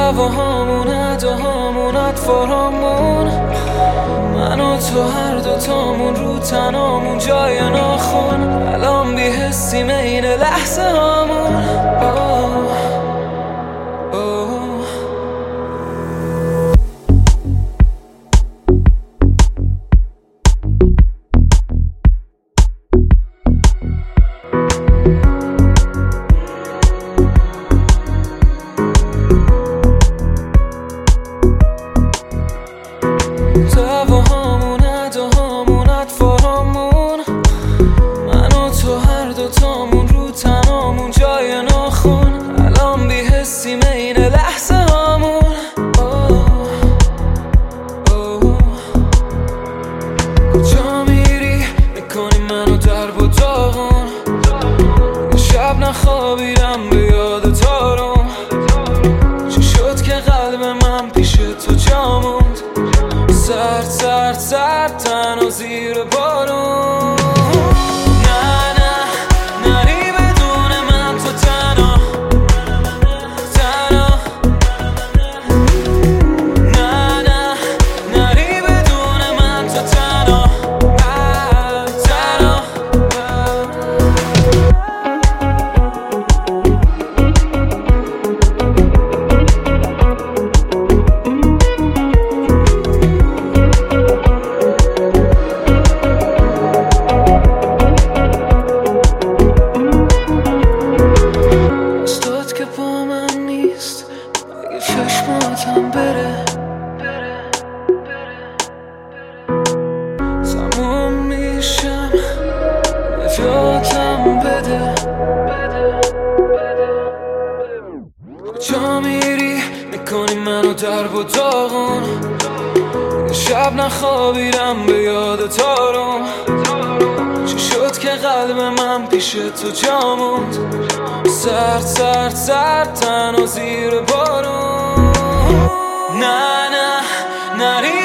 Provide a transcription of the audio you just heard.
دعواهامون اداهامون اطفارامون، من و تو هر دوتامون رو تنامون جای ناخون، الان بی حسیم این لحظه هامون. دعواهامون اداهامون اطفارامون، من و تو هر دوتامون رو تنامون جای ناخون، الان بی حسیم این لحظه هامون. کجا میری میکنی منو درب و داغون، شب نخوابیدم به یاد تارم، چی شد که قلب من پیش تو جا موند، سرد سرد سرد تنها زیر بارون. نه نه نری بدون من تو تنها تنها، نه نه نری بدون من تو تنها تنها. چشماتم بره تموم میشم نجاتم بده. کجا میری میکنی منو درب و داغون، شب نخوابیدم به یاد تارم، چی شد که قلب من پیش تو جا موند، سرد سرد سرد تنها زیر بارون. نه نه نری